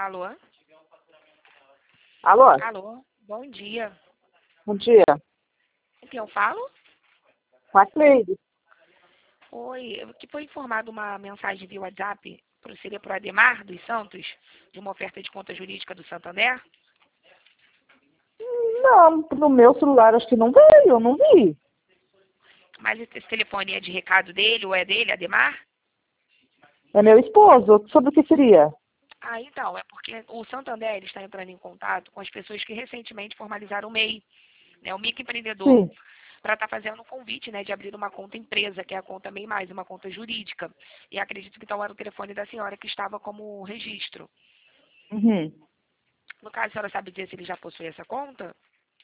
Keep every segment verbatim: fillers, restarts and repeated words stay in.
Alô? Alô? Alô? Bom dia. Bom dia. Com quem eu falo? Com a Cleide. Oi, eu que foi informado uma mensagem via WhatsApp, pro- seria para o Ademar dos Santos, de uma oferta de conta jurídica do Santander? Não, no meu celular acho que não veio, eu não vi. Mas esse esse telefone é de recado dele ou é dele, Ademar? É meu esposo. Sobre o que seria? Ah, então, é porque o Santander ele está entrando em contato com as pessoas que recentemente formalizaram o M E I, né, o microempreendedor, Sim. para estar fazendo um convite, né, de abrir uma conta empresa, que é a conta M E I mais, uma conta jurídica. E acredito que tal era o telefone da senhora que estava como registro. Uhum. No caso, a senhora sabe dizer se ele já possui essa conta?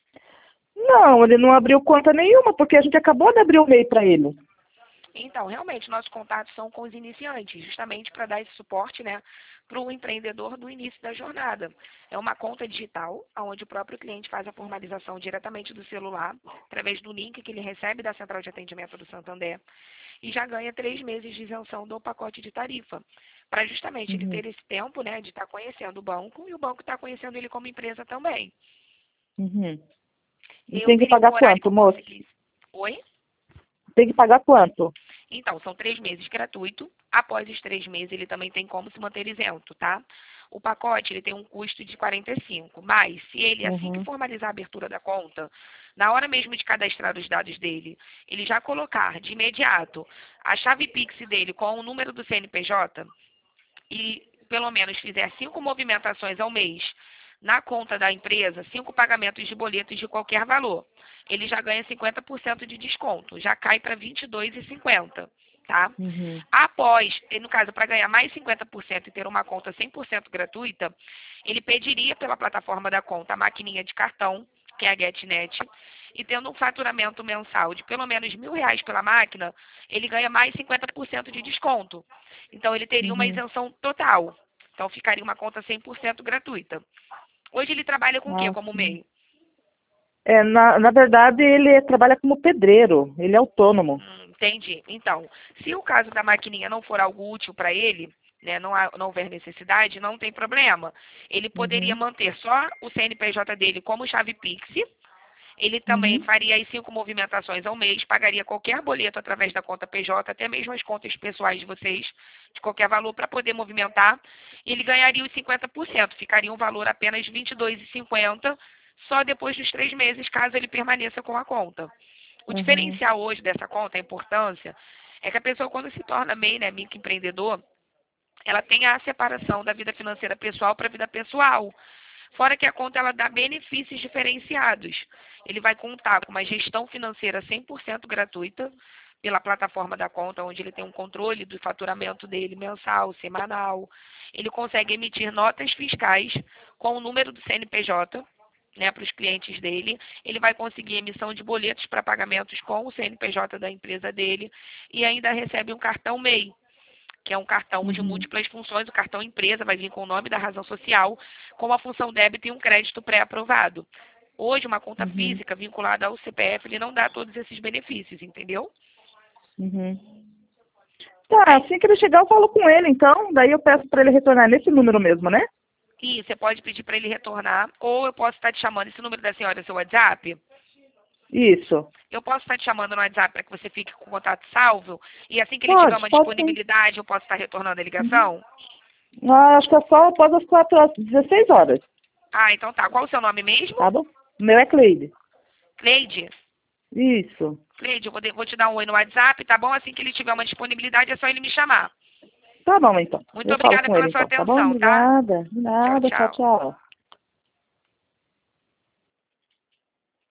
Não, ele não abriu conta nenhuma, porque a gente acabou de abrir o MEI para ele. Então, realmente, nossos contatos são com os iniciantes, justamente para dar esse suporte, né, para o empreendedor do início da jornada. É uma conta digital, onde o próprio cliente faz a formalização diretamente do celular, através do link que ele recebe da central de atendimento do Santander, e já ganha três meses de isenção do pacote de tarifa, para justamente ele Uhum. ter esse tempo, né, de estar conhecendo o banco e o banco estar conhecendo ele como empresa também. Uhum. E Eu tem que teria um pagar horário que quanto, eu moço? conseguisse. Oi? Tem que pagar quanto? Então, são três meses gratuito. Após os três meses, ele também tem como se manter isento, tá? O pacote ele tem um custo de quarenta e cinco, mas se ele, assim que Uhum. formalizar a abertura da conta, na hora mesmo de cadastrar os dados dele, ele já colocar de imediato a chave Pix dele com o número do C N P J e pelo menos fizer cinco movimentações ao mês na conta da empresa, cinco pagamentos de boletos de qualquer valor, ele já ganha cinquenta por cento de desconto, já cai para vinte e dois reais e cinquenta centavos, tá? Uhum. Após, e no caso, para ganhar mais cinquenta por cento e ter uma conta cem por cento gratuita, ele pediria pela plataforma da conta a maquininha de cartão, que é a GetNet, e tendo um faturamento mensal de pelo menos mil reais pela máquina, ele ganha mais cinquenta por cento de desconto. Então, ele teria uma Uhum. isenção total. Então, ficaria uma conta cem por cento gratuita. Hoje ele trabalha com o quê Ah, como sim. MEI? É, na, na verdade, ele trabalha como pedreiro. Ele é autônomo. Hum, entendi. Então, se o caso da maquininha não for algo útil para ele, né, não, há- não houver necessidade, não tem problema. Ele poderia Uhum. manter só o C N P J dele como chave Pix. Ele também Uhum. faria as cinco movimentações ao mês, pagaria qualquer boleto através da conta P J, até mesmo as contas pessoais de vocês, de qualquer valor, para poder movimentar. E ele ganharia os cinquenta por cento, ficaria um valor apenas vinte e dois reais e cinquenta centavos, só depois dos três meses, caso ele permaneça com a conta. O Uhum. diferencial hoje dessa conta, a importância, é que a pessoa, quando se torna MEI, né, microempreendedor, ela tem a separação da vida financeira pessoal para a vida pessoal. Fora que a conta ela dá benefícios diferenciados. Ele vai contar com uma gestão financeira cem por cento gratuita pela plataforma da conta, onde ele tem um controle do faturamento dele mensal, semanal. Ele consegue emitir notas fiscais com o número do C N P J, né, para os clientes dele. Ele vai conseguir emissão de boletos para pagamentos com o C N P J da empresa dele e ainda recebe um cartão MEI, que é um cartão de Uhum. múltiplas funções. O cartão empresa vai vir com o nome da razão social, com a função débito e um crédito pré-aprovado. Hoje, uma conta Uhum. física vinculada ao C P F, ele não dá todos esses benefícios, entendeu? Uhum. Tá, Aí, assim que ele chegar eu falo com ele, então. Daí eu peço para ele retornar nesse número mesmo, né? e você pode pedir para ele retornar, ou eu posso estar te chamando, esse número da senhora é seu WhatsApp? Isso. Eu posso estar te chamando no WhatsApp para que você fique com o contato salvo, e assim que ele tiver Pode, uma pode sim. disponibilidade, eu posso estar retornando a Uhum. ligação? Ah, acho que é só após as quatro às dezesseis horas, Ah, então tá. Qual o seu nome mesmo? tá bom? O meu é Cleide. Cleide? Isso. Cleide, eu vou, de- vou te dar um oi no WhatsApp, tá bom? Assim que ele tiver uma disponibilidade, é só ele me chamar. Tá bom, então. Muito Eu falo obrigada com pela ele, sua então, tá bom? atenção, tá? Obrigada. Tchau, Nada. Tchau, tchau. tchau.